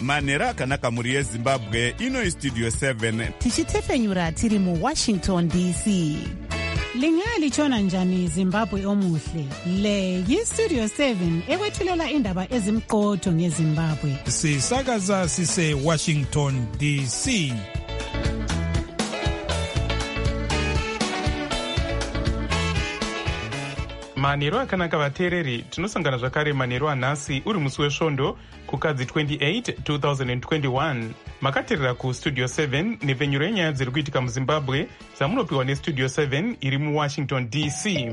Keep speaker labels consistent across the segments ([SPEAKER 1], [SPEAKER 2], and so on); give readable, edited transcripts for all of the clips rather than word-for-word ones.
[SPEAKER 1] manhero akanaka mhuri yezimbabwe. Ino istudio 7
[SPEAKER 2] tichitefenyura tiri muWashington DC.
[SPEAKER 3] Lingalitshona njani Zimbabwe omuhle? Le yistudio 7 ekwethulela indaba ezimqotho ngeZimbabwe.
[SPEAKER 4] Sisakaza sise Washington DC.
[SPEAKER 5] manhero akanaka vateereri, tinosangana zvakare manhero anhasi uri musi wesvondo kukadzi 28 2021. makateerera kustudio 7 nepfenyuro yenyaya dziri kuitika muzimbabwe dzamunopiwa nestudio 7 iri muWashington DC.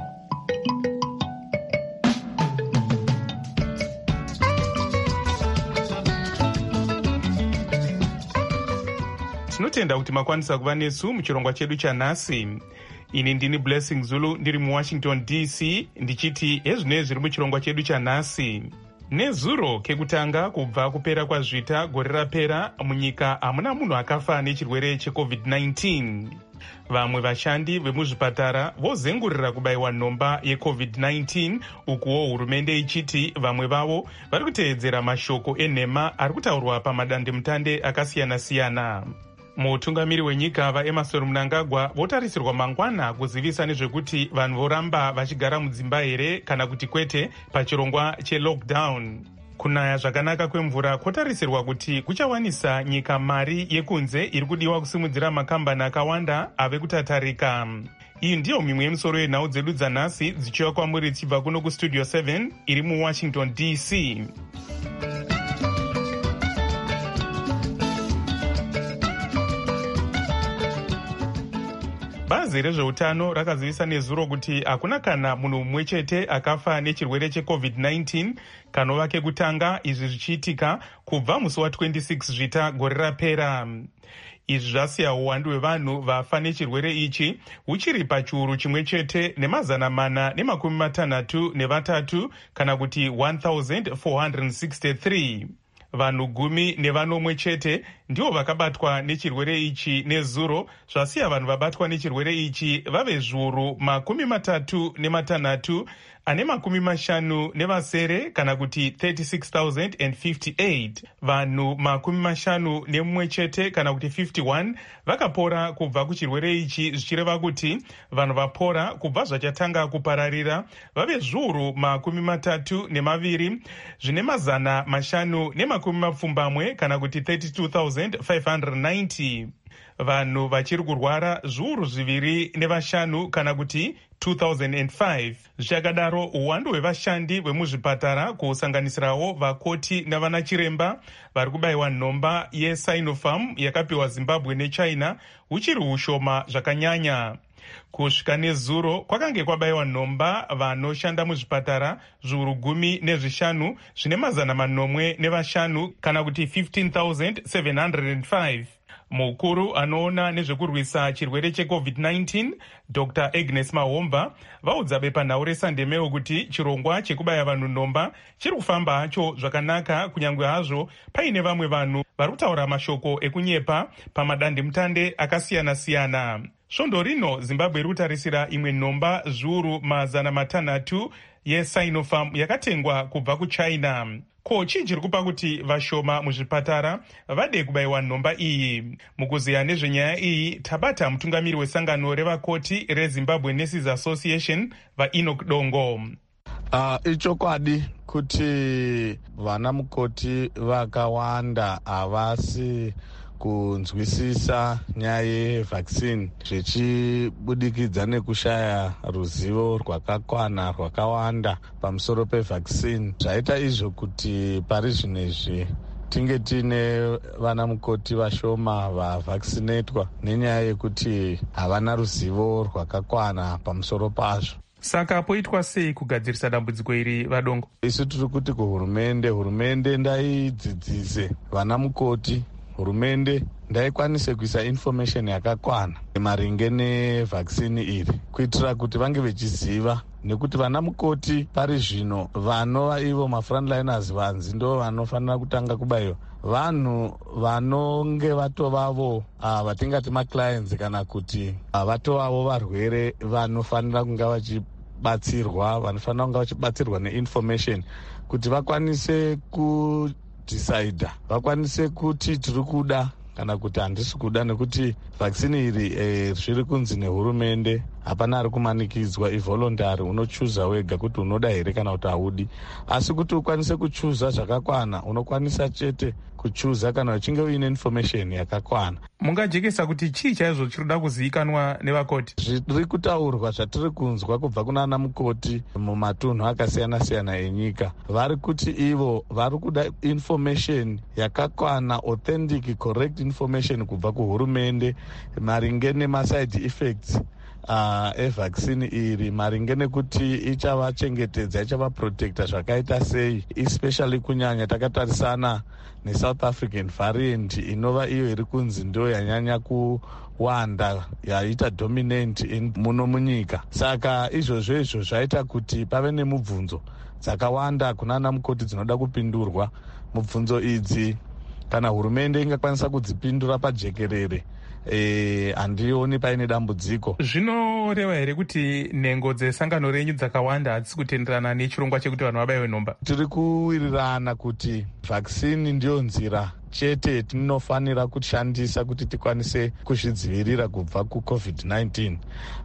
[SPEAKER 5] tinotenda kuti makwanisa kuva nesu muchirongwa chedu chanhasi. Ini ndini Blessing Zulu ndiri muWashington DC ndichiti ezvinei zviri muchirongwa chedu chanhasi. Nezuro kekutanga kubva kupera kwazvita gore rapera munyika hamuna munhu akafa nechirwere cheCovid-19. Vamwe vashandi vemuzvipatara vozengurira kubayiwa nhomba yeCovid-19 ukuwo hurumende ichiti vamwe vavo vari kuteedzera mashoko enhema ari kutaurwa pamadandemutande akasiyana-siyana. Mutungamiri wenyika vaEmmerson Mnangagwa votarisirwa mangwana kuzivisa nezvekuti vanhu voramba vachigara mudzimba here kana kuti kwete pachirongwa chelockdown. Kunaya zvakanaka kwemvura kwotarisirwa kuti kuchawanisa nyika mari yekunze iri kudiwa kusimudzira makambani akawanda ave kutatarika. Iyi ndiyo mimwe yemisoro yenhau dzedu dzanhasi dzichiwa kwamuri dzichibva kuno kustudio 7 iri muWashington DC. Bazi rezveutano rakazivisa nezuro kuti hakuna kana munhu mumwe chete akafa nechirwere cheCovid-19 kanova kekutanga, izvi zvichiitika kubva musi wa26 zvita gore rapera. Izvi zvasiya uwandu hwevanhu vafa nechirwere ichi huchiri pachiuru chimwe chete ne463 kana kuti 1463. Vanhu 10 chete ndivo vakabatwa nechirwere ichi nezuro, zvasiya vanhu vabatwa nechirwere ichi vave 36 ane 50 kana kuti 36,058. Vanhu 51 chete kana kuti 51 vakapora kubva kuchirwere ichi, zvichireva kuti vanhu vapora kubva zvachatanga kupararira vave 32 zvine 570 kana kuti 32,590. Vanhu vachiri kurwara 2,500 kana kuti 2005. Zvichakadaro uwandu hwevashandi vemuzvipatara kusanganisirawo vakoti navanachiremba vari kubayiwa nhomba yeSinopharm yakapiwa Zimbabwe nechina huchiri hushoma zvakanyanya. Kusvika nezuro kwakange kwabayiwa nhomba vanoshanda muzvipatara 10,500 zvine 505 kana kuti 15,705. Mukuru anoona nezvekurwisa chirwere cheCovid-19 Dr. Agnes Mahomba vaudza bepanhau reSandemeo kuti chirongwa chekubaya vanhu nhomba chiri kufamba hacho zvakanaka, kunyange hazvo paine vamwe vanhu vari kutaura mashoko ekunyepa pamadandemutande akasiyana-siyana. Svondo rino Zimbabwe iri kutarisira imwe nhomba 600 yeSinopharm yakatengwa kubva kuChina. Ko chii chiri kupa kuti vashoma muzvipatara vade kubayiwa nhomba iyi? Mukuziya nezvenyaya iyi tabata mutungamiri wesangano revakoti reZimbabwe Nurses Association vaEnoch Dongo.
[SPEAKER 6] Ichokwadi kuti vana mukoti vakawanda havasi kunzwisisa nyaya yevhaccine zvichibudikidza nekushaya ruzivo rwakakwana rwakawanda pamusoro pevhaccine. Zvaita izvo kuti pari zvinezvi tinge tiine vana mukoti vashoma vavhaccinatwa nenyaya yekuti havana ruzivo rwakakwana pamusoro pazvo.
[SPEAKER 5] Saka poitwa sei kugadzirisa dambudziko iri vadongo?
[SPEAKER 6] Isu tiri kuti kuhurumende ndaidzidzise vana mukoti, hurumende ndaikwanise kuisa information yakakwana maringe nevhaccine iri kuitira kuti vange vechiziva, nekuti vana mukoti pari zvino vanova ivo mafrontliners vanzi ndo vanofanira kutanga kubayiwa. Vanhu vanonge vatovavo vatingati maclients kana kuti vatovavo varwere vanofanira kunga vachibatsirwa, vanofanira kunga vachibatsirwa neinformation kuti vakwanise kudhisaidha, vakwanise kuti tiri kuda kana kuti handisi kuda, nekuti vhaksini iri zviri kunzi nehurumende hapana ari kumanikidzwa, ivoluntary, unochuza wega kuti unoda here kana kuti haudi. Asi kuti ukwanise kuchuza zvakakwana, unokwanisa chete kuchuza kana uchinge uine information yakakwana.
[SPEAKER 5] Mungajekesa kuti chii chaizvo chiri kuda kuzivikanwa nevakoti?
[SPEAKER 6] Zviri kutaurwa zvatiri kunzwa kubva kunana mukoti mumatunhu akasiyana-siyana enyika, vari kuti ivo vari kuda information yakakwana, authentic, correct information kubva kuhurumende maringe nemaside effects evhaksini iri, maringe nekuti ichavachengetedza, ichavaprotecta zvakaita sei, especially kunyanya takatarisana neSouth African variant inova iyo iri kunzi ndo yanyanya kuwanda, yaita dominant muno munyika. Saka izvozvo zvaita kuti pave nemubvunzo dzakawanda kunana mukoti dzinoda kupindurwa. Mubvunzo idzi kana hurumende ingakwanisa kudzipindura pajekerere, handioni paine dambudziko.
[SPEAKER 5] Zvinoreva here kuti nhengo dzesangano renyu dzakawanda hadzisi kutenderana nechirongwa chekuti vanhu vabaiwe nhomba?
[SPEAKER 6] Tiri kuwirirana kuti vhaksini ndiyo nzira chete yatinofanira kushandisa kuti tikwanise kuzvidzivirira kubva kuCovid-19.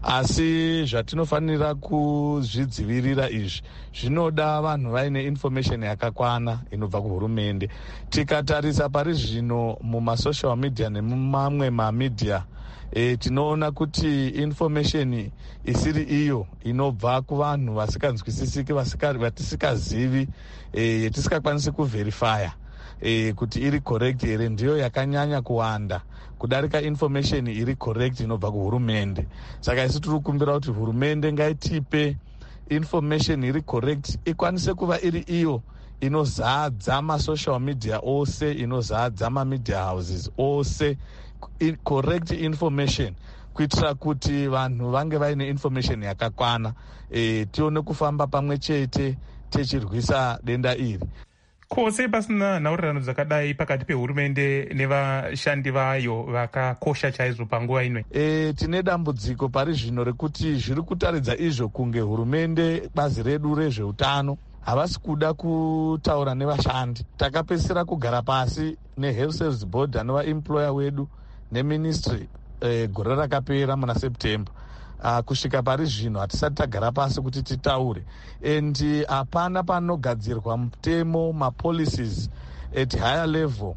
[SPEAKER 6] Asi zvatinofanira kuzvidzivirira izvi zvinoda vanhu vaine information yakakwana inobva kuhurumende. Tikatarisa pari zvino mumasocial media nemumamwe mamedia, tinoona kuti information isiri iyo inobva kuvanhu vasikanzwisisiki, vatisikazivi, yetisingakwanisi kuverifya kuti iri correct here, ndiyo yakanyanya kuwanda kudarika information iri correct inobva kuhurumende. Saka isi tiri kukumbira kuti hurumende ngaitipe information iri correct, ikwanise kuva iri iyo inozadza masocial media ose, inozadza mamedia houses ose, correct information, kuitira kuti vanhu vange vaine information yakakwana, tione kufamba pamwe chete tichirwisa denda iri.
[SPEAKER 5] Kwose pasina nhaurirano dzakadai pakati pehurumende nevashandi vayo vakakosha chaizvo panguva ino?
[SPEAKER 6] Tine dambudziko pari zvino rekuti zviri kutaridza izvo kunge hurumende, bazi redu rezveutano, havasi kuda kutaura nevashandi. Takapedzisira kugara pasi neHealth Service Board anova employer wedu neministry gore rakapera muna September. Kusvika pari zvino hatisati tagara pasi kuti titaure, and hapana panogadzirwa mutemo, mapolicies at higher level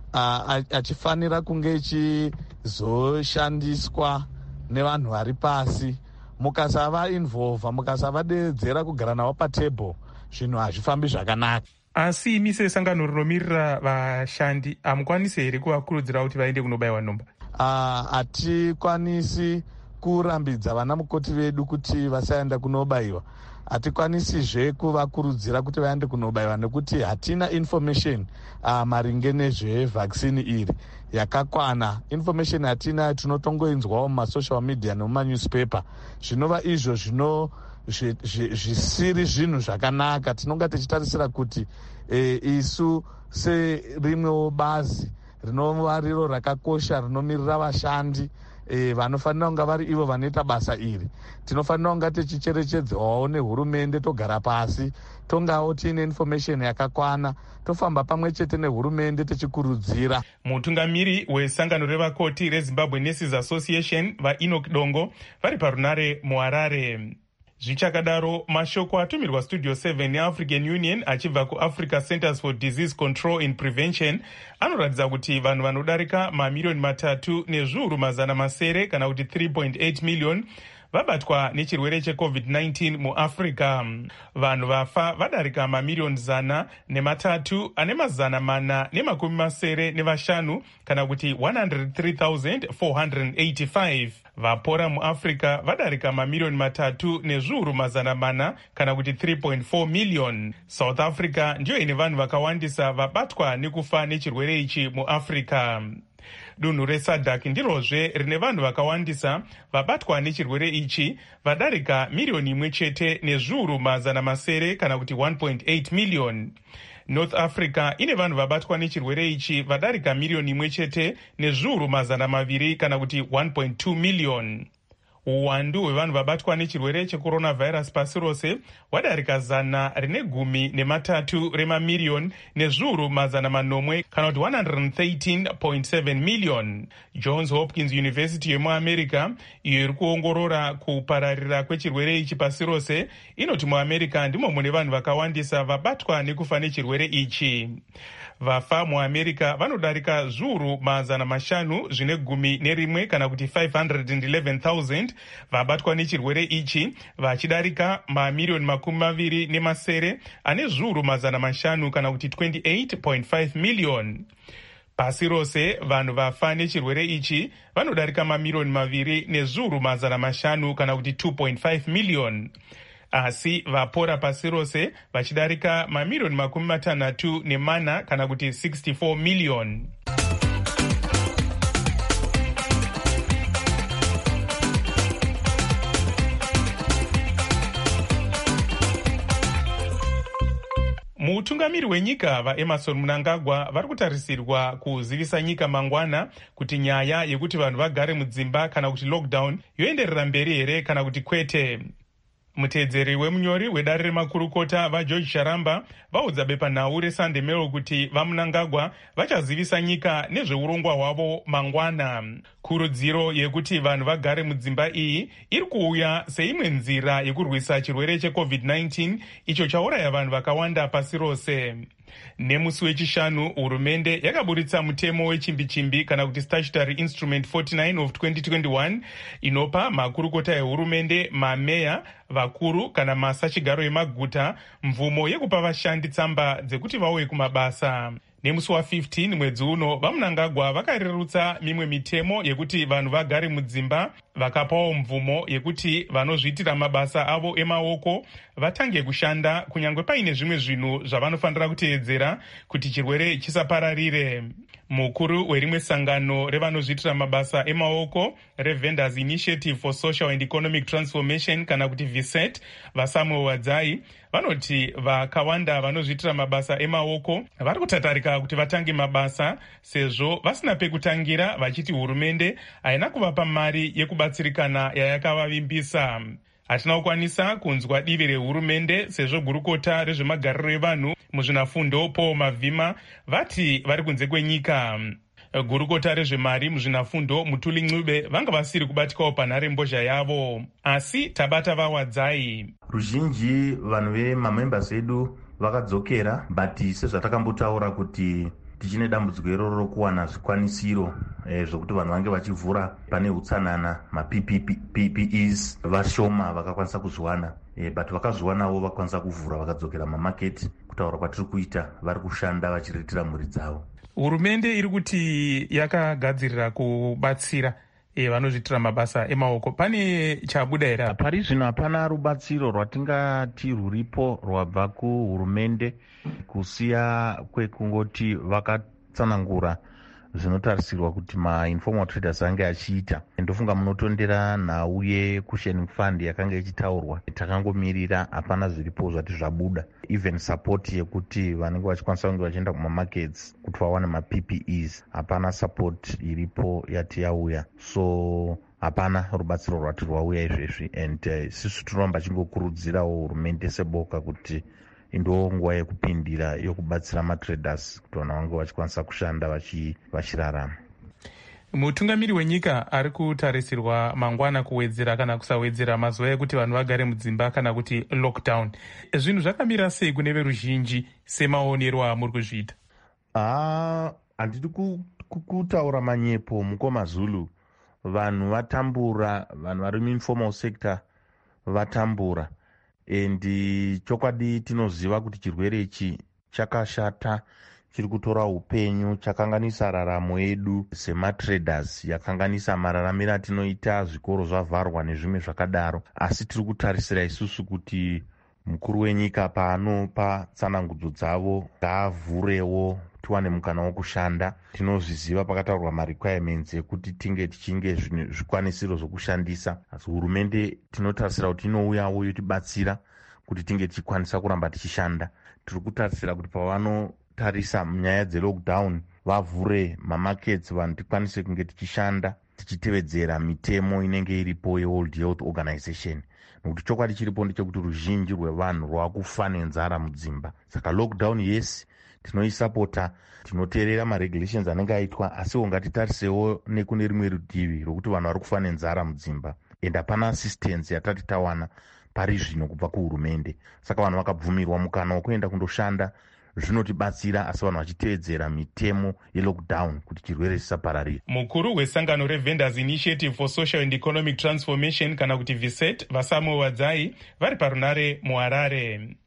[SPEAKER 6] achifanira kunge ichizoshandiswa nevanhu vari pasi. Mukasava involva, mukasavadeedzera kugara navo patable, zvinhu hazvifambi zvakanaka.
[SPEAKER 5] Asi imi sesangano rinomirira vashandi hamukwanisi here kuvakurudzira kuti vaende kunobayiwa nhomba?
[SPEAKER 6] Hatikwanisi kurambidza vana mukoti vedu kuti vasaenda kunobayiwa. Hatikwanisizve kuvakurudzira kuti vaende kunobayiwa nekuti hatina information maringe nezvevhaksini iri yakakwana. Information hatina, tinotongoinzwawo mumasocial media nemumanewspaper. Zvinova izvo zvisiri zvinhu zvakanaka. Tinonga tichitarisira kuti isu serimwewo bazi rinova riro rakakosha rinomirira vashandi, vanofanira kunga vari ivo vanoita basa iri, tinofanira kunga tichicherechedzwawo nehurumende, togara pasi, tongawo tiine information yakakwana, tofamba pamwe chete nehurumende tichikurudzira.
[SPEAKER 5] Mutungamiri wesangano revakoti reZimbabwe Nurses Association, vaEnoch Dongo, vari parunare muHarare. Zvichakadaro, mashoko atumirwa Studio 7 neAfrican Union achibva kuAfrica Centers for Disease Control and Prevention anoratidza kuti vanhu vanodarika mamiliyoni 3,700,000 kana kuti 3.8 million vabatwa nechirwere cheCovid-19 muAfrica. Vanhu vafa vadarika mamiliyoni 103,485 kana kuti 103,485. Vapora muAfrica vadarika mamiliyoni 3,400,000 kana kuti 3.4 million. South Africa ndiyo ine vanhu vakawandisa vabatwa nekufa nechirwere ichi muAfrica. Dunhu reSADC ndirozve rine vanhu vakawandisa vabatwa nechirwere ichi vadarika miliyoni 1,700,000 kana kuti 1.8 million. North Africa ine vanhu vabatwa nechirwere ichi vadarika miliyoni 1,200,000 kana kuti 1.2 million. uwandu hwevanhu vabatwa nechirwere checoronavirus pasi rose hwadarika 113 remamiriyoni nezviuru 900 kana kuti 113.7 million. Johns Hopkins University yemuamerica iyo iri kuongorora kupararira kwechirwere ichi pasi rose inoti muamerica ndimo mune vanhu vakawandisa vabatwa nekufa nechirwere ichi. Vafa muamerica vanodarika zviuru 511 kana kuti 511,000 vabatwa nechirwere ichi, vachidarika mamiriyoni 20 ane zviuru 500 kana kuti 28.5 million. Pasi rose vanhu vafa nechirwere ichi vanodarika mamiriyoni 2 nezviuru 500 kana kuti 2.5 million. Asi vapora pasi rose vachidarika mamiriyoni 64 kana kuti 64 million. Mutungamiri wenyika vaEmerson Mnangagwa vari kutarisirwa kuzivisa nyika mangwana kuti nyaya yekuti vanhu vagare mudzimba kana kuti lockdown yoenderera mberi here kana kuti kwete. Mutedzeri wemunyori wedare remakurukota vaGeorge Sharamba vaudza bepanhau reSunday Mail kuti vaMnangagwa vachazivisa nyika nezveurongwa hwavo mangwana. Kurudziro yekuti vanhu vagare mudzimba iyi iri kuuya seimwe nzira yekurwisa chirwere cheCovid-19 icho chauraya vanhu vakawanda pasi rose. Nemusi wechishanu hurumende yakaburitsa mutemo wechimbi-chimbi kana kuti Statutory Instrument 49 of 2021 inopa makurukota ehurumende, mameya, vakuru kana masachigaro emaguta mvumo yekupa vashandi tsamba dzekuti vauye kumabasa. Nemusi wa15 mwedzi uno vaMnangagwa vakarerutsa mimwe mitemo yekuti vanhu vagare mudzimba, vakapawo mvumo yekuti vanozviitira mabasa avo emaoko vatange kushanda kunyangwe paine zvimwe zvinhu zvavanofanira kuteedzera kuti chirwere chisapararire. Mukuru werimwe sangano revanozviitira mabasa emaoko reVendors Initiative for Social and Economic Transformation kana kuti VSET, vaSamuel Wadzai, vanoti vakawanda vanozviitira mabasa emaoko vari kutatarika kuti vatange mabasa sezvo vasina pekutangira, vachiti hurumende haina kuvapa mari yekubatsirikana yayakavavimbisa. Hatina kukwanisa kunzwa divi rehurumende sezvo gurukota rezvemagariro evanhu muzvinafundo Paul Mavhima vati vari kunze kwenyika. Gurukota rezvemari muzvinafundo Mutuli Ncube vanga vasiri kubatikawo panhare mbozha yavo, asi tabata vaWadzai.
[SPEAKER 7] Ruzhinji vanhu vemamembers edu vakadzokera, but sezvatakambotaura kuti tichine dambudziko iroro rokuwana zvikwanisiro zvokuti vanhu vange vachivhura pane utsanana, ma-PPEs vashoma vakakwanisa kuzviwana, but vakazviwanawo vakwanisa kuvhura vakadzokera mamaketi. Kutaura kwatiri kuita vari kushanda vachiritira mhuri dzavo.
[SPEAKER 5] Hurumende iri kuti yakagadzirira kubatsira vanozviitira mabasa emaoko. Pane chabuda here?
[SPEAKER 7] Pari zvino hapana rubatsiro rwatingati rwuripo rwabva kuhurumende kusiya kwekungoti vakatsanangura zvinotarisirwa kuti ma-informal traders ange achiita. Ndofunga munotondera nhau yeCushioning Fund yakanga ichitaurwa, takangomirira, hapana zviripo zvati zvabuda. Even support yekuti vanenge vachikwanisa kunge vachienda kumamarkets kuti vawane ma-PPEs, hapana support iripo yati yauya. So hapana rubatsiro rwati rwauya izvezvi, and sisu tinoramba chingokurudzirawo hurumende seboka kuti ndo nguva yekupindira yokubatsira matraders kuti vanhu vange vachikwanisa kushanda vachirarama.
[SPEAKER 5] Mutungamiri wenyika ari kutarisirwa mangwana kuwedzera kana kusawedzera mazuva ekuti vanhu vagare mudzimba kana kuti lockdown. Zvinhu zvakamira sei kune veruzhinji semaonero amuri kuzviita?
[SPEAKER 7] Handidi kutaura manyepo mukoma Zulu. Vanhu vatambura, vanhu vari muinformal sector vatambura. Endi chokwadi tinoziva kuti chirwere ichi chakashata, chiri kutora upenyu, chakanganisa raramo yedu sematraders, yakanganisa mararamiro atinoita, zvikoro zvavharwa nezvimwe zvakadaro. Asi tiri kutarisira isusu kuti mukuru wenyika paanopa tsanangudzo dzavo ngaavhurewo tiwane mukana wokushanda. Tinozviziva pakataurwa ma-requirements ekuti tinge tichinge zvikwanisiro zvokushandisa. Asi hurumende tinotarisira kuti inouyawo yotibatsira kuti tinge tichikwanisa kuramba tichishanda. Tiri kutarisira kuti pavanotarisa nyaya dzelockdown vavhure mamarkets, vanhu tikwanise kunge tichishanda tichitevedzera mitemo inenge iripo yeworld health organization, nokuti chokwadi chiripo ndechekuti ruzhinji rwevanhu rwakufa nenzara mudzimba. Saka lockdown yes tinoisapota, tinoteerera maregulations anenge aitwa, asiwo ngatitarisewo nekune rimwe rutivi rokuti vanhu vari kufa nenzara mudzimba and hapana assistance yatati tawana pari zvino kubva kuhurumende. Saka vanhu vakabvumirwa mukana wekuenda kundoshanda, zvinotibatsira, asi vanhu vachitevedzera mitemo yelockdown kuti chirwere chisapararira.
[SPEAKER 5] Mukuru wesangano reVendors Initiative for Social and Economic Transformation kana kuti VSET Vasamuel Wadzai vari parunare muHarare.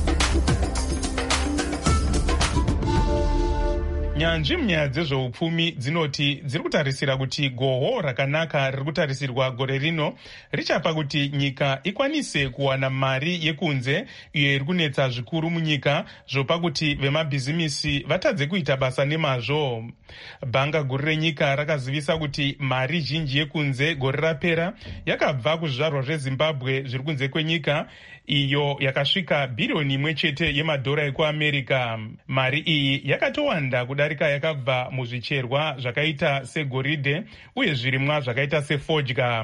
[SPEAKER 5] Nyanzvi munyaya dzezveupfumi dzinoti dziri kutarisira kuti gohwo rakanaka riri kutarisirwa gore rino richapa kuti nyika ikwanise kuwana mari yekunze iyo iri kunetsa zvikuru munyika, zvopa kuti vemabhizimisi vatadze kuita basa nemazvo. Bhanga guru renyika rakazivisa kuti mari zhinji yekunze gore rapera yakabva kuzvizvarwa zveZimbabwe zviri kunze kwenyika, iyo yakasvika bhiriyoni 1 chete yemadhora ekuAmerica. Mari iyi yakatowanda kudarika yakabva muzvicherwa zvakaita segoridhe uye zvirimwa zvakaita sefodya.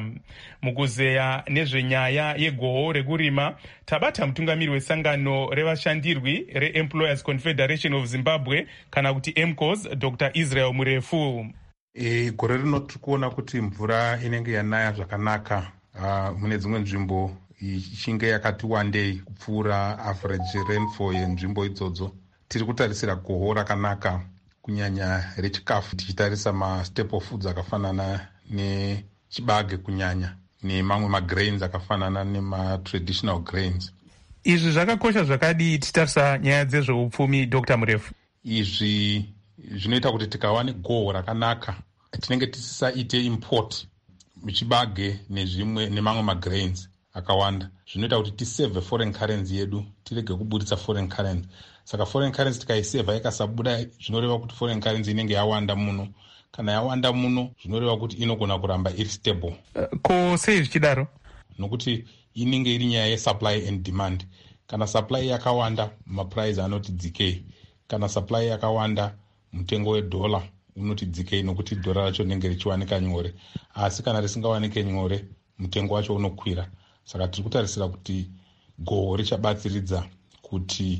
[SPEAKER 5] Mukuzeya nezvenyaya yegohwo rekurima, tabata mutungamiri wesangano revashandirwi reEmployers Confederation of Zimbabwe kana kuti EMCOS, Dr. Israel Murefu.
[SPEAKER 8] Gore rino tiri kuona kuti mvura inenge yanaya zvakanaka mune dzimwe nzvimbo ichinge yakati wandei kupfuura average rainfall yenzvimbo idzodzo. Tiri kutarisira gohwo rakanaka kunyanya rechikafu, tichitarisa mastaple foods akafanana nechibage kunyanya nemamwe magrains akafanana nematraditional grains.
[SPEAKER 5] Izvi zvakakosha zvakadii tichitarisa nyaya dzezveupfumi, Dr. Murefu?
[SPEAKER 8] Izvi zvinoita kuti tikawane gohwo rakanaka tinenge tisaite import muchibage nezvimwe nemamwe magrains akawanda, zvinoita kuti tisave foreign currency yedu, tirege kuburitsa foreign currency. Saka foreign currency tikaiseva ikasabuda, zvinoreva kuti foreign currency inenge yawanda muno. Kana yawanda muno, zvinoreva kuti inogona kuramba iri stable.
[SPEAKER 5] Ko sei zvichidaro?
[SPEAKER 8] Nokuti inenge iri nyaya yesupply and demand. Kana supply yakawanda, maprice anoti dzikei. Kana supply yakawanda, mutengo wedollar unoti dzikei, nokuti dhora racho rinenge richiwanika nyore. Asi kana risingawanike nyore, mutengo wacho unokwira. Saka tiri kutarisira kuti gohwo richabatsiridza kuti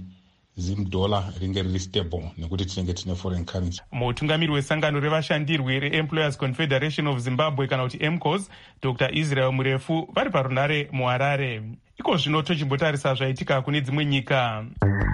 [SPEAKER 8] $1 ringe riri stable nekuti tinenge tine foreign currency.
[SPEAKER 5] Mutungamiri wesangano revashandirwi reEmployers Confederation of Zimbabwe kana kuti EMCOS, Dr. Israel Murefu vari parunare muHarare. Iko zvino tochimbotarisa zvaitika kune dzimwe nyika.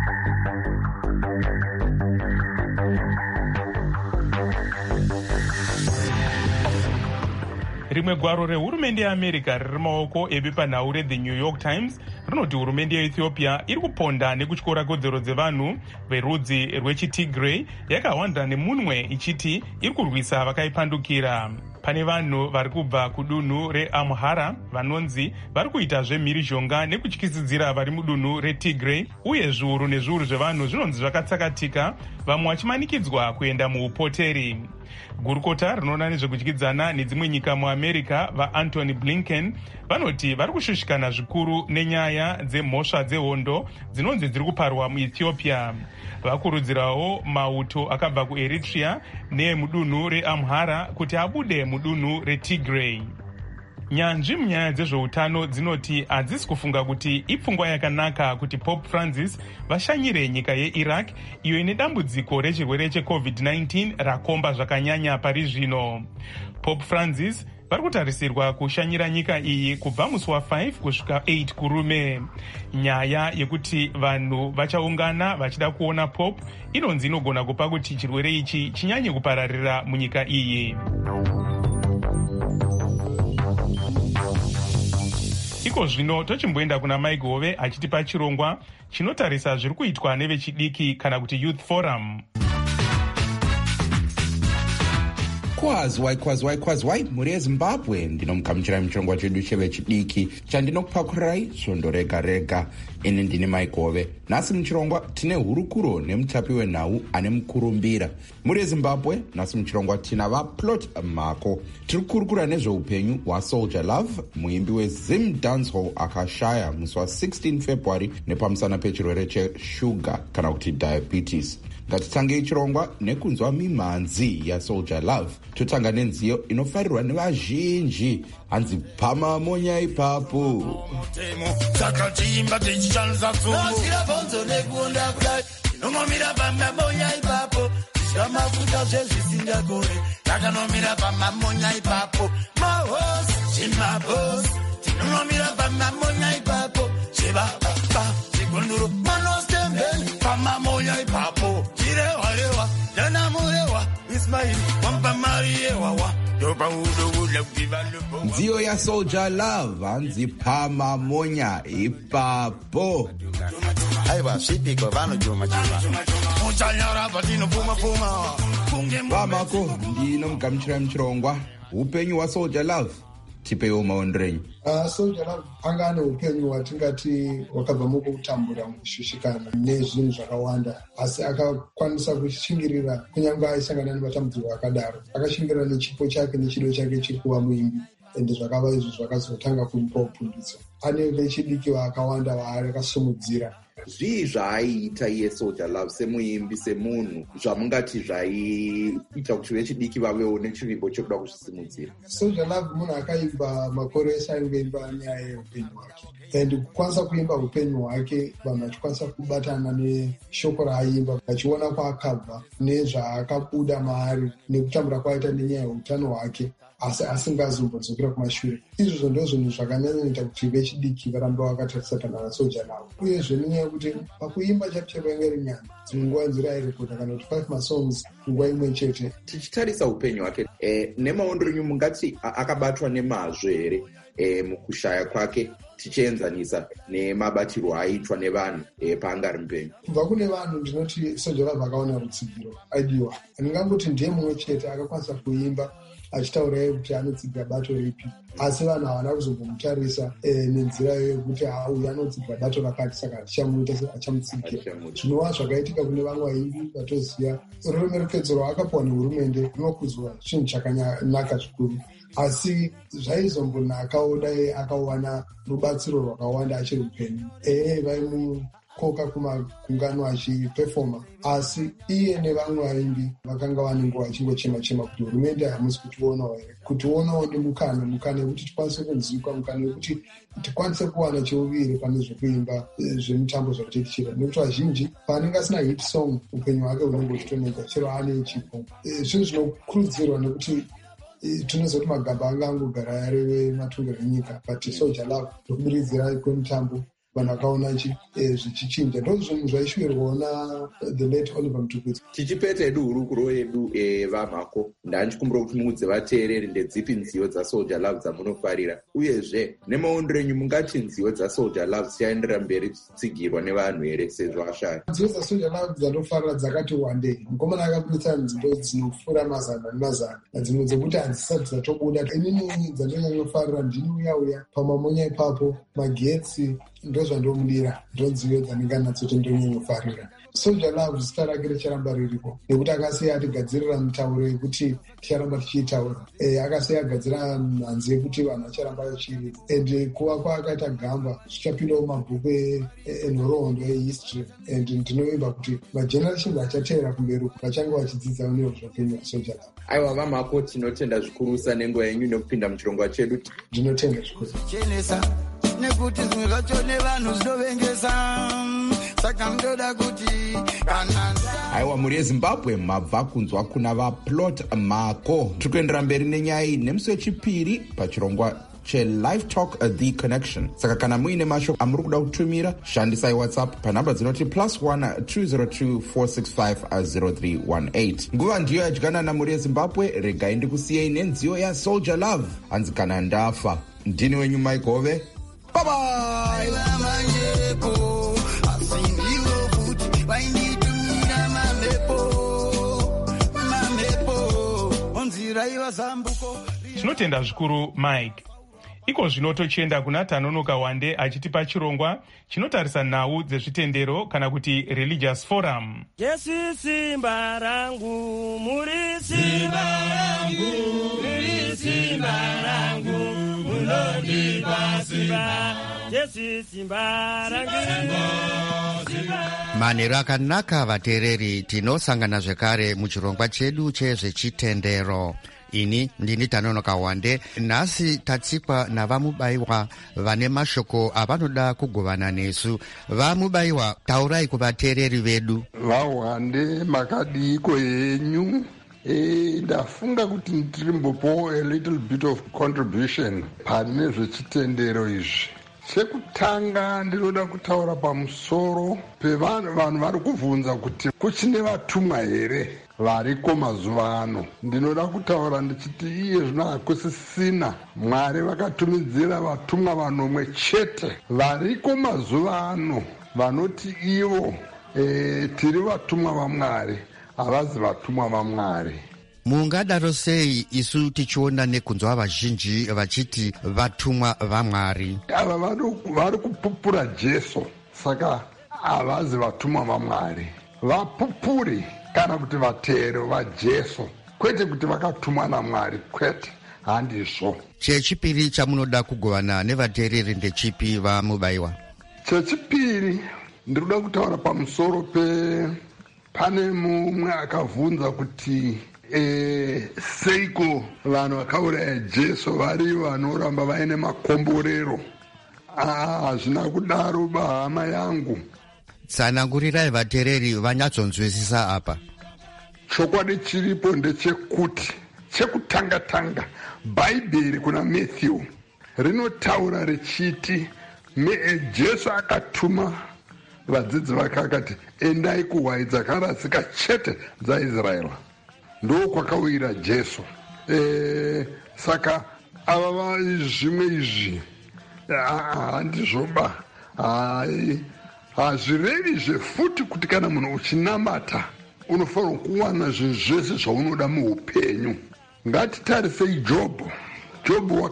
[SPEAKER 5] Rimwe gwaro rehurumende yeAmerica riri maoko ebepanhau reThe New York Times rinoti hurumende yeEthiopia iri kuponda nekutyora kodzero dzevanhu verudzi rwechiTigray yakawanda nemunwe ichiti iri kurwisa vakaipandukira. Pane vanhu vari kubva kudunhu reAmhara vanonzi vari kuita zvemhirizhonga nekutyisidzira vari mudunhu reTigray, uye zviuru nezviuru zvevanhu zvinonzi zvakatsakatika, vamwe vachimanikidzwa kuenda muupoteri. Gurukota rinoona nezvekudyidzana nedzimwe nyika muAmerica vaAntony Blinken vanoti vari kushushikana zvikuru nenyaya dzemhosva dzehondo dzinonzi dziri kuparwa muEthiopia. Vakurudzirawo mauto akabva kuEritrea neemudunhu reAmhara kuti abude mudunhu reTigray. Nyanzvi munyaya dzezveutano dzinoti hadzisi kufunga kuti ipfungwa yakanaka kuti Pope Francis vashanyire nyika yeIraq iyo ine dambudziko rechirwere cheCovid-19 rakomba zvakanyanya pari zvino. Pope Francis vari kutarisirwa kushanyira nyika iyi kubva musi wa5 kusvika 8 kurume. Nyaya yekuti vanhu vachaungana vachida kuona Pope inonzi inogona kupa kuti chirwere ichi chinyanye kupararira munyika iyi. Iko zvino tochimboenda kuna Mike Hove achitipa chirongwa chinotarisa zviri kuitwa nevechidiki kana kuti Youth Forum.
[SPEAKER 9] Kwazwai mhuri yeZimbabwe, ndinomukamuchirai muchirongwa chedu chevechidiki chandinokupakurirai svondo rega rega. Ini ndini Mike Hove. Nhasi muchirongwa tine hurukuro nemutapi wenhau ane mukurumbira. Muri yeZimbabwe, nhasi muchirongwa tina vaPlot Mako. Tiri kukurukura nezveupenyu hwaSoldier Love, muimbi weZim Dancehall akashaya musi wa16 February nepamusana pechirwere cheshuga kana kuti diabetes. Ngatitangei chirongwa nekunzwa mimhanzi yaSoldier Love. Totanga nenziyo inofarirwa nevazhinji, hanzi pama monya ipapo.
[SPEAKER 10] Mafuta zvezvisinga gore takanomira pamamonya ipapo mahosi chimabhosi tinonomira pamamonya ipapo chevababa chigonduro manostembe pamamonya ipapo chirewarewa danamurewa ismail wampamariyewawa ndopaudobuda kudiva lupo
[SPEAKER 9] nziyo yaSoldier Love hanzi pamamonya ipapo.
[SPEAKER 10] aiwa svipiko vanojoma
[SPEAKER 9] vamako ndinomugamuchirai muchirongwa upenyu hwaSoldier Love. Tipeiwo maonero enyu.
[SPEAKER 11] Soldier Love anga ane upenyu hwatingati wakabva mukutambura mukushushikana nezvinhu zvakawanda, asi akakwanisa kushingirira kunyange aisangana nematambudziko akadaro. Akashingirira nechipo chake nechido chake chikuva muimbi, ende zvakava izvo zvakazotanga kumupa upundutso. Ane vechidiki vakawanda vaakasumudzira.
[SPEAKER 9] Zvii zvaiita iye Soldier Love semuimbi, semunhu, zvamungati zvaiita kuti vechidiki vavewo nechivimbo chokuda kuzvisimudzira?
[SPEAKER 11] Soldier Love munhu akaimba makore ese aingoimba nyaya yeupenyu hwake, and kukwanisa kuimba upenyu hwake, vanhu vachikwanisa kubatana neshoko raaimba, vachiona kwaakabva nezvaakabuda maari nekutambura kwaita nenyaya yeutano hwake, asi asingazombodzokera kumashure. Izvozvo ndo zvinhu zvakanyanya kuti vechidiki varamba vakatarisa pana vaSoldier Love. Uyezve nenyaya yekuti pakuimba chapter kwainge rinyana, dzimwe nguva nzira airekota kana kuti 5 masongs nguva imwe chete.
[SPEAKER 9] Tichitarisa upenyu hwake, nemaondero enyu mungati akabatwa nemazvo here mukushaya kwake, tichienzanisa nemabatirwo aiitwa nevanhu paanga ari mupenyu?
[SPEAKER 11] Kubva kune vanhu ndinoti Soldier Love akaona rutsigiro, aidiwa. Ndingangoti ndiye mumwe chete akakwanisa kuimba achitaura kuti anotsigira bato ripi, asi vanhu havana kuzombomutarisa nenzira yekuti uyu anotsigira bato rakati, saka tichamuita achamutsigira. Zvinova zvakaitika kune vamwe vaimbi vatoziva ruremekedzo rwaakapiwa nehurumende rinokudzwa chinhu chakanaka zvikuru, asi zvaizombonakawo dai akawana rubatsiro rwakawanda achiri upenyu. Vaimukoka kumagungano achipefoma, asi iye nevamwe vaimbi vakanga vane nguva vachingochema-chema kuti hurumende hamusi kutionawo here, kutionawo nemukana wekuti tikwanise kunzwikwa, mukana wekuti tikwanise kuwana cheuviri pane zvekuimba zvemitambo zvakutichira. Nekuti vazhinji paanenge asina hit song, upenyu hwake hunenge huchitoneka chero ane chipo. Zvinhu zvinokurudzirwa nekuti tinozoti magaba anga angogara areve matongo enyika, but Soldier Love nokubiridzira kwemitambo vanhu vakaona zvichichinja. Ndo zvinhu zvaishuvirwawo the late Oliver Mtukudzi.
[SPEAKER 9] Tichipeta edu hurukuro yedu vamhako, ndanchikumbira kuti muudze vateereri ndedzipi nziyo dzaSoldier Love dzamunofarira, uyezve nemaondero enyu mungati nziyo dzaSoldier Love dzichaenderera mberi dzichitsigirwa nevanhu here sezvo ashaya?
[SPEAKER 11] Nziyo dzaSoldier Love dzandofarira dzakati wandei. Mukomana akaburitsa nziyo dzinofura mazana nemazana, dzimwe dzekuti hadzisati dzatobuda. Inini dzandinyanyofarira ndini uya pamamonya ipapo, magetsi, ndozvandomudira, ndonziyo dzandinga nadzo tindonyanyofarira. Soldier Love zita rake richaramba riripo, nekuti akasiya atigadzirira mitauro yekuti ticharamba tichiitaura. Akasiya agadzira mhanzi yekuti vanhu vacharamba vachiri, and kuva kwaakaita gamba zvichapindawo mabhuku enhoroondo ehistory, and ndinoimba kuti magenerations achateera kumberi vachange vachidzidzawo nevo zvapenyu vaSoldier Love.
[SPEAKER 9] Aiwa vamhako, tinotenda zvikurusa nenguva yenyu nekupinda muchirongwa chedu.
[SPEAKER 11] Ndinotenda zvikuru
[SPEAKER 10] nekuti zvimwe zvacho nevanhu zvinovengesa, saka ndoda kuti
[SPEAKER 9] aiwa muri yeZimbabwe mabva kunzwa kuna vaPlot Mako. Tiri kuendera mberi nenyaya iyi nemusi wechipiri pachirongwa cheLive Talk The Connection. Saka kana muine mashoko amuri kuda kutumira, shandisai WhatsApp panhamba dzinoti +1 202 465 0318. Nguva ndiyo yadyanana muri yeZimbabwe. Regai ndikusiyei nenziyo yaSoldier Love, hanzi kana ndafa. Ndini wenyu Mike Hove. Bye bye.
[SPEAKER 5] Tinotenda zvikuru Mike. Iko zvino tochienda kuna Tanonoka Wande achitipa chirongwa chinotarisa nhau dzezvitendero kana kuti religious forum.
[SPEAKER 12] Jesu simba rangu, muri simba rangu, muri simba rangu, munondipa simba. Jesu simba rangu, simba.
[SPEAKER 13] manheru akanaka vateereri, tinosangana zvekare muchirongwa chedu chezvechitendero. Ini ndini Tanonoka Wande. Nhasi tatsikwa navamubayiwa vane mashoko avanoda kugovana nesu. Vamubayiwa, taurai kuvateereri vedu.
[SPEAKER 14] Vawande makadiko yenyu. Ndafunga kuti ndirimbopo a little bit of contribution pane zvechitendero izvi. Chekutanga ndinoda kutaura pamusoro pevanhu vari kubvunza kuti kuchine vatumwa here variko mazuva ano. Ndinoda kutaura ndichiti iye zvino hakusisina. Mwari vakatumidzira vatumwa vanomwe chete variko mazuva ano vanoti ivo tiri vatumwa vaMwari, havazi vatumwa vaMwari.
[SPEAKER 13] Mungadaro sei isu tichiona nekunzwa vazhinji vachiti vatumwa vaMwari?
[SPEAKER 14] Ava vari kupupura Jesu, saka havazi vatumwa vaMwari. Vapupuri kana kuti vateero vaJesu, kwete kuti vakatumwa naMwari, kwete, handizvo.
[SPEAKER 13] Chechipiri chamunoda kugovana nevateereri ndechipi, vamubayiwa?
[SPEAKER 14] Chechipiri ndinoda kutaura pamusoro pane mumwe akabvunza kuti seiko vanhu vakauraya Jesu vari vanoramba vaine makomborero. Hazvina kudaro, bahama yangu.
[SPEAKER 13] Tsanangurirai vateereri vanyatsonzwisisa apa.
[SPEAKER 14] Chokwadi chiripo ndechekuti, chekutanga Bhaibheri kuna Matthew rinotaura richiti Jesu akatuma vadzidzi vake akati, endai kuhwai dzakarasika chete dzaIsraeri. Ndo kwakawira Jesu. Saka ava zvimwe izvi handizvoba. Hazvirevi zvefuti kuti kana munhu uchinamata unofanira kuwana zvinhu zvese zvaunoda muupenyu. Ngatitarisei Jobho. Jobho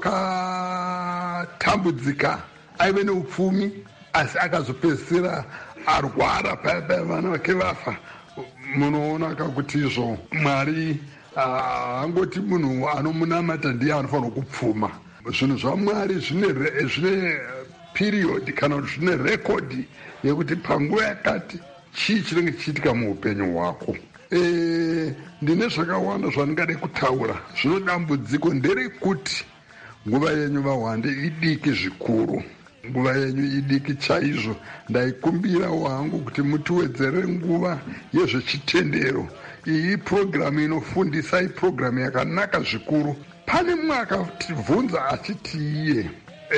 [SPEAKER 14] wakatambudzika, aive neupfumi, asi akazopedzisira arwara paya vana vake vafa. Munoona kuti izvo Mwari angoti munhu anomunamata ndiye anofanira kupfuma. Zvinhu zvaMwari zvine period kana kuti zvine rekodhi yekuti panguva yakati chii chinenge chiitika muupenyu hwako. Ndine zvakawanda zvandingade kutaura. Zvino dambudziko nderekuti nguva yenyu vaWande idiki zvikuru. Nguva yenyu idiki chaizvo. Ndaikumbira wangu kuti mutiwedzere nguva yezvechitendero. Iyi programu inofundisa, iprogramu yakanaka zvikuru. Pane mumwe akatibvunza achiti iye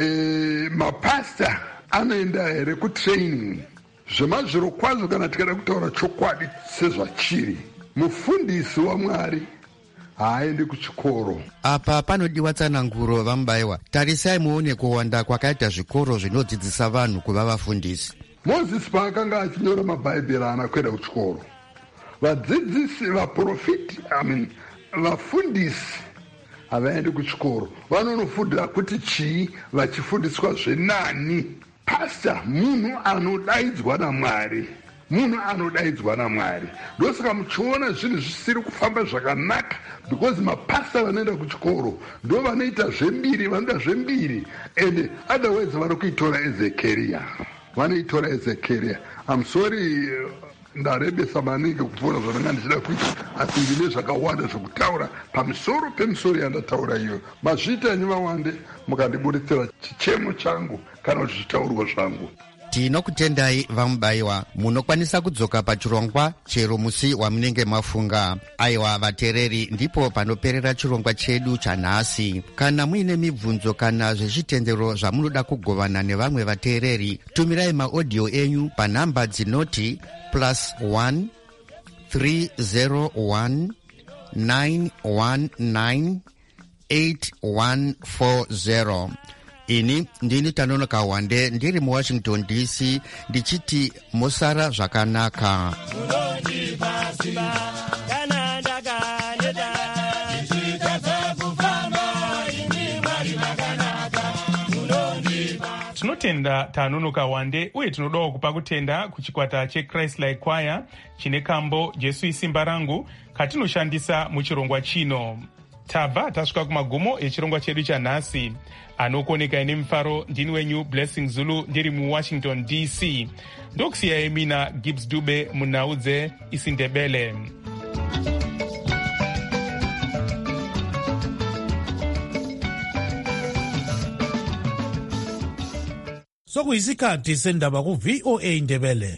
[SPEAKER 14] mapasta anoenda here kutraining? Zvemazviro kwazvo kana tikada kutaura chokwadi sezvachiri, mufundisi waMwari haaendi kuchikoro.
[SPEAKER 13] Apa panodiwa tsananguro, vamubayiwa. Tarisai muone kuwanda kwakaita zvikoro zvinodzidzisa vanhu kuva vafundisi.
[SPEAKER 14] Mozisi paakanga achinyora mabhaibheri haana kuenda kuchikoro. Vadzidzisi, vaprofiti, vafundisi havaendi kuchikoro. Vanonofundira kuti chii, vachifundiswa zvenani. Pasta munhu anodaidzwa naMwari. Munhu anodaidzwa naMwari. Ndosaka muchiona zvinhu zvisiri kufamba zvakanaka, because mapasta vanoenda kuchikoro ndo vanoita zvembiri, vanoita zvembiri, and otherwise vanokuitora Ezekiria. Vanoitora Ezekiria. I'm sorry, ndarebesa maningi kupfuura zvandanga ndichida kuita, asi ndine zvakawanda zvokutaura pamusoro pemusoro yandataura iyo. Mazviita nyu vaWande mukandiburitsira chichemo changu kana kuti zvitaurwa zvangu.
[SPEAKER 13] Tinokutendai vamubayiwa. Munokwanisa kudzoka pachirongwa chero musi wamunenge mafunga. Aiwa vateereri, ndipo panoperera chirongwa chedu chanhasi. Kana muine mibvunzo kana zvezvitendero zvamunoda kugovana nevamwe vateereri, tumirai maaudio enyu panhamba dzinoti +1 301 919 8140. Ini ndini Tanonoka Wande, ndiri muWashington DC, ndichiti musara zvakanaka.
[SPEAKER 5] Tinotenda Tanonoka Wande, uye tinodawo kupa kutenda kuchikwata cheChrist-like Choir chine kambo Jesu isimba rangu katinoshandisa muchirongwa chino. tabva tasvika kumagumo echirongwa chedu chanhasi. Anokuoneka ine mufaro ndini wenyu Blessing Zulu ndiri muWashington DC. Ndokusiyai mina Gibbs Dube munhau dzeIsindebele.
[SPEAKER 4] Sokuyisikhathi sendaba ku VOA Ndebele.